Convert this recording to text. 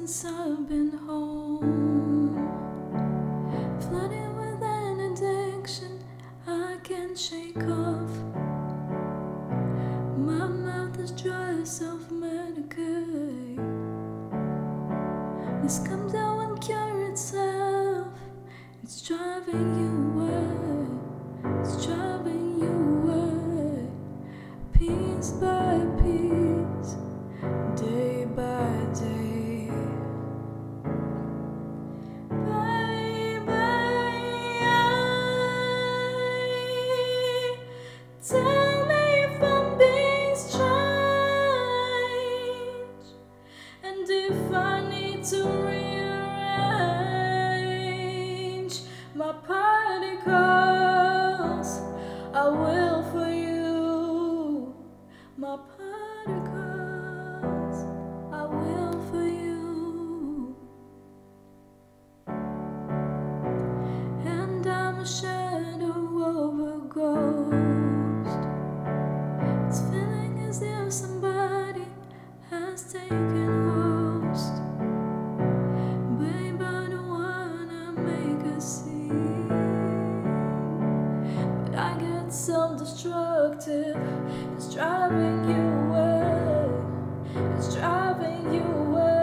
since I've been home. Flooded with an addiction I can't shake off. My mouth is dry, self-medicate. This comes out and cure itself. It's driving you away. It's driving you away. Piece by piece, day by day. Tell me if I'm being strange, and if I need to rearrange my particles, I will for you. My particles, I will for you. And I'm a shadow of a ghost. It's feeling as if somebody has taken host. Babe, I don't wanna make a scene, but I get self-destructive. It's driving you away. It's driving you away.